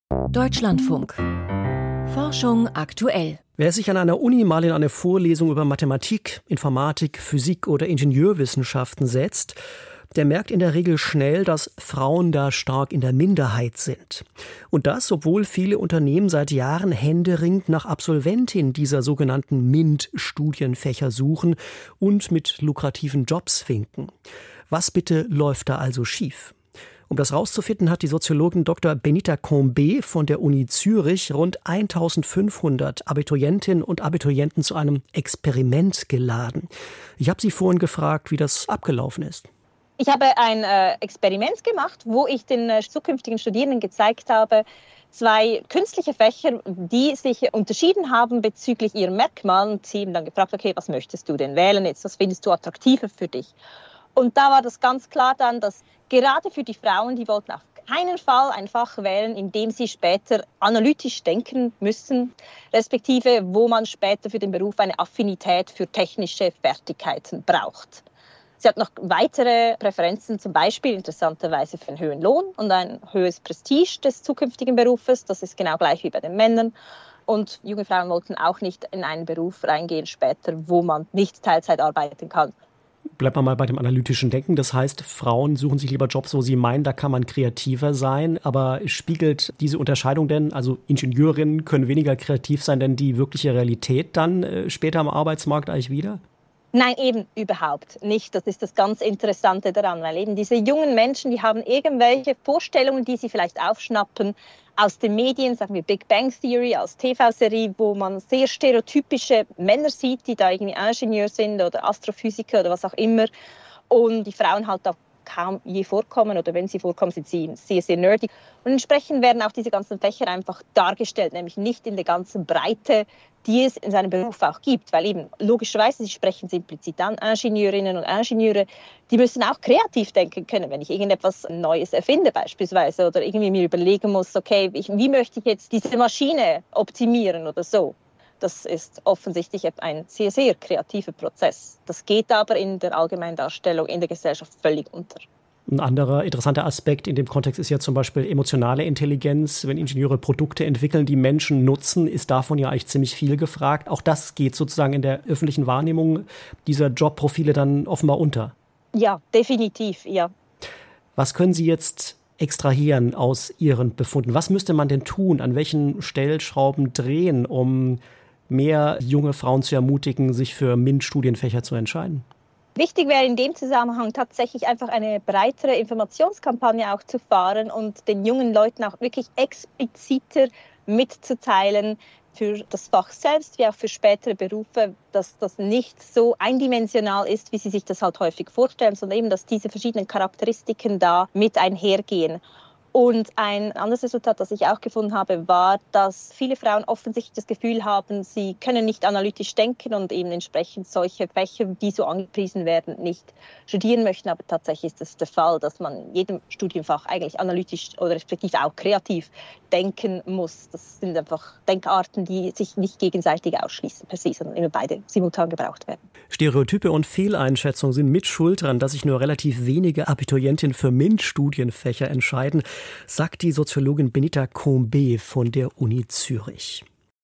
Deutschlandfunk. Forschung aktuell. Wer sich an einer Uni mal in eine Vorlesung über Mathematik, Informatik, Physik oder Ingenieurwissenschaften setzt, der merkt in der Regel schnell, dass Frauen da stark in der Minderheit sind. Und das, obwohl viele Unternehmen seit Jahren händeringend nach Absolventinnen dieser sogenannten MINT-Studienfächer suchen und mit lukrativen Jobs winken. Was bitte läuft da also schief? Um das rauszufinden, hat die Soziologin Dr. Benita Combet von der Uni Zürich rund 1500 Abiturientinnen und Abiturienten zu einem Experiment geladen. Ich habe sie vorhin gefragt, wie das abgelaufen ist. Ich habe ein Experiment gemacht, wo ich den zukünftigen Studierenden gezeigt habe, 2 künstliche Fächer, die sich unterschieden haben bezüglich ihren Merkmalen. Und sie haben dann gefragt, okay, was möchtest du denn wählen jetzt? Was findest du attraktiver für dich? Und da war das ganz klar dann, dass gerade für die Frauen, die wollten auf keinen Fall ein Fach wählen, in dem sie später analytisch denken müssen, respektive wo man später für den Beruf eine Affinität für technische Fertigkeiten braucht. Sie hat noch weitere Präferenzen, zum Beispiel interessanterweise für einen höheren Lohn und ein höheres Prestige des zukünftigen Berufes. Das ist genau gleich wie bei den Männern. Und junge Frauen wollten auch nicht in einen Beruf reingehen später, wo man nicht Teilzeit arbeiten kann. Bleibt man mal bei dem analytischen Denken. Das heißt, Frauen suchen sich lieber Jobs, wo sie meinen, da kann man kreativer sein. Aber spiegelt diese Unterscheidung denn, also Ingenieurinnen können weniger kreativ sein, denn die wirkliche Realität dann später am Arbeitsmarkt eigentlich wieder? Nein, eben überhaupt nicht. Das ist das ganz Interessante daran, weil eben diese jungen Menschen, die haben irgendwelche Vorstellungen, die sie vielleicht aufschnappen aus den Medien, sagen wir Big Bang Theory, als TV-Serie, wo man sehr stereotypische Männer sieht, die da irgendwie Ingenieur sind oder Astrophysiker oder was auch immer. Und die Frauen halt da kaum je vorkommen oder wenn sie vorkommen, sind sie sehr, sehr nerdig. Und entsprechend werden auch diese ganzen Fächer einfach dargestellt, nämlich nicht in der ganzen Breite, die es in seinem Beruf auch gibt. Weil eben logischerweise, Sie sprechen es implizit an, Ingenieurinnen und Ingenieure, die müssen auch kreativ denken können, wenn ich irgendetwas Neues erfinde beispielsweise oder irgendwie mir überlegen muss, okay, wie möchte ich jetzt diese Maschine optimieren oder so. Das ist offensichtlich ein sehr, sehr kreativer Prozess. Das geht aber in der Allgemeindarstellung in der Gesellschaft völlig unter. Ein anderer interessanter Aspekt in dem Kontext ist ja zum Beispiel emotionale Intelligenz. Wenn Ingenieure Produkte entwickeln, die Menschen nutzen, ist davon ja eigentlich ziemlich viel gefragt. Auch das geht sozusagen in der öffentlichen Wahrnehmung dieser Jobprofile dann offenbar unter. Ja, definitiv, ja. Was können Sie jetzt extrahieren aus Ihren Befunden? Was müsste man denn tun? An welchen Stellschrauben drehen, um mehr junge Frauen zu ermutigen, sich für MINT-Studienfächer zu entscheiden? Wichtig wäre in dem Zusammenhang tatsächlich einfach eine breitere Informationskampagne auch zu fahren und den jungen Leuten auch wirklich expliziter mitzuteilen für das Fach selbst, wie auch für spätere Berufe, dass das nicht so eindimensional ist, wie sie sich das halt häufig vorstellen, sondern eben, dass diese verschiedenen Charakteristiken da mit einhergehen. Und ein anderes Resultat, das ich auch gefunden habe, war, dass viele Frauen offensichtlich das Gefühl haben, sie können nicht analytisch denken und eben entsprechend solche Fächer, die so angepriesen werden, nicht studieren möchten. Aber tatsächlich ist das der Fall, dass man in jedem Studienfach eigentlich analytisch oder respektive auch kreativ denken muss. Das sind einfach Denkarten, die sich nicht gegenseitig ausschließen per se, sondern immer beide simultan gebraucht werden. Stereotype und Fehleinschätzungen sind mit schuld daran, dass sich nur relativ wenige Abiturientinnen für MINT-Studienfächer entscheiden, sagt die Soziologin Benita Combet von der Uni Zürich.